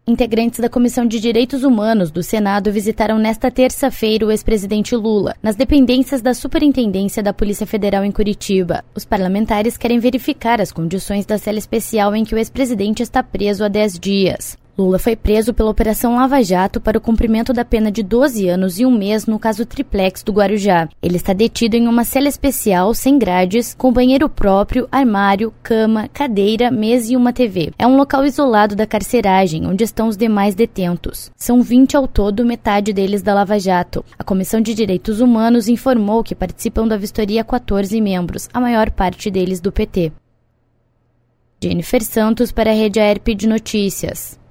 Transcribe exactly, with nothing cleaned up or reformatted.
Integrantes da Comissão de Direitos Humanos do Senado visitaram nesta terça-feira o ex-presidente Lula, nas dependências da Superintendência da Polícia Federal em Curitiba. Os parlamentares querem verificar as condições da cela especial em que o ex-presidente está preso há dez dias. Lula foi preso pela Operação Lava Jato para o cumprimento da pena de doze anos e um mês no caso Triplex do Guarujá. Ele está detido em uma cela especial, sem grades, com banheiro próprio, armário, cama, cadeira, mesa e uma T V. É um local isolado da carceragem, onde estão os demais detentos. São vinte ao todo, metade deles da Lava Jato. A Comissão de Direitos Humanos informou que participam da vistoria quatorze membros, a maior parte deles do P T. Jennifer Santos para a Rede A E R P de Notícias.